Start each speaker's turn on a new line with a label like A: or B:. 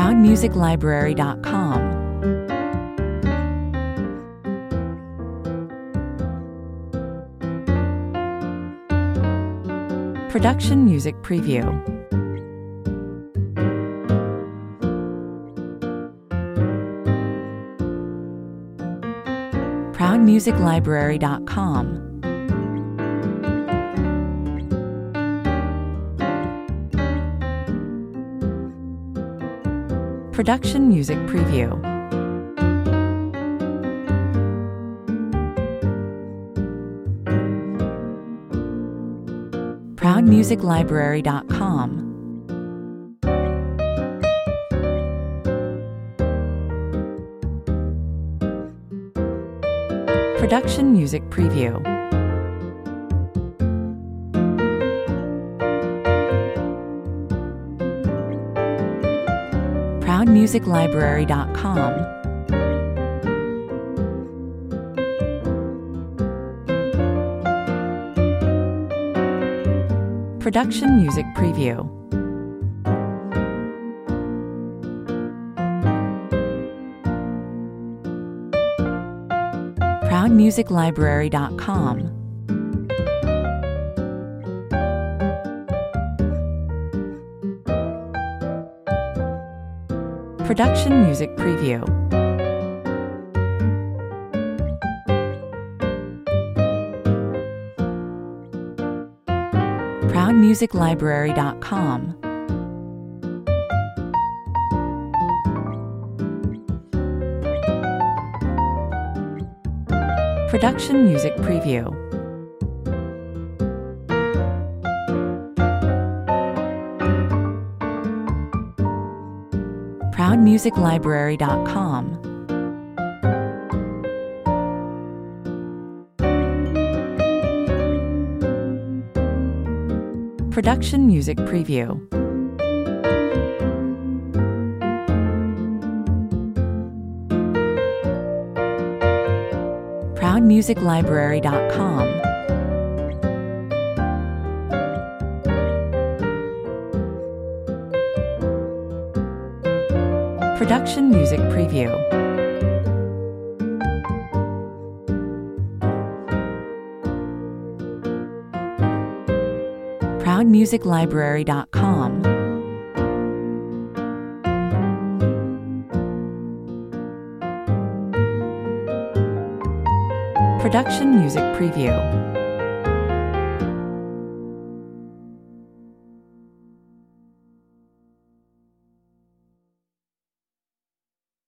A: ProudMusicLibrary.com. Production Music Preview. ProudMusicLibrary.com. Production Music Preview. ProudMusicLibrary.com. Production Music Preview. ProudMusicLibrary.com. Production Music Preview. ProudMusicLibrary.com. Production Music Preview. ProudMusicLibrary.com. Production Music Preview. ProudMusicLibrary.com. Production Music Preview. ProudMusicLibrary.com. Production Music Preview. ProudMusicLibrary.com. Production Music Preview.